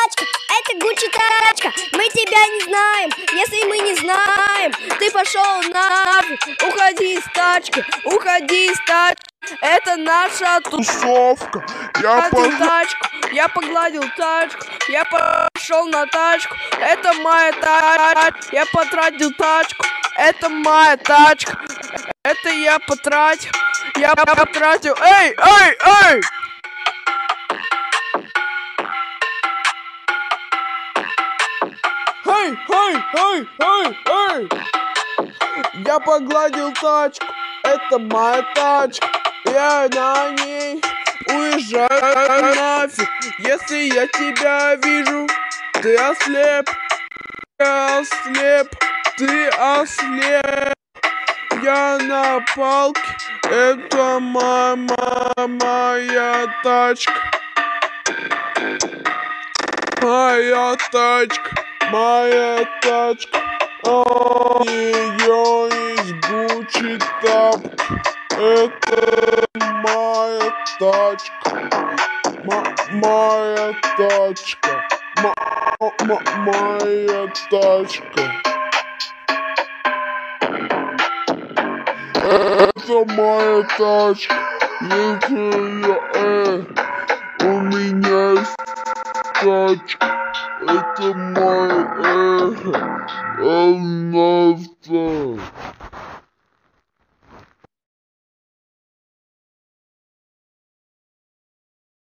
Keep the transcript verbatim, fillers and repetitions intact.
тачка, это Гуччи тачка. Мы тебя не знаем, если мы не знаем. Ты пошел нафиг, уходи из тачки, уходи из тачки. Это наша тусовка. Я погладил тачку, я погладил тачку, я пошел на тачку. Это моя тачка, я потратил тачку. Это моя тачка, это я потратил, я потратил. Эй, эй, эй! Эй, эй, эй, эй, эй! Я погладил тачку, это моя тачка. Я на ней уезжаю нафиг. Если я тебя вижу, ты ослеп, я ослеп, ты ослеп. Я на палке, это моя, моя тачка. Моя тачка, моя тачка. У нее есть Гуччи тапки. Это моя тачка, М моя тачка, М м моя тачка. Это моя тачка, если я, э, у меня есть тачка, это моя, э, э,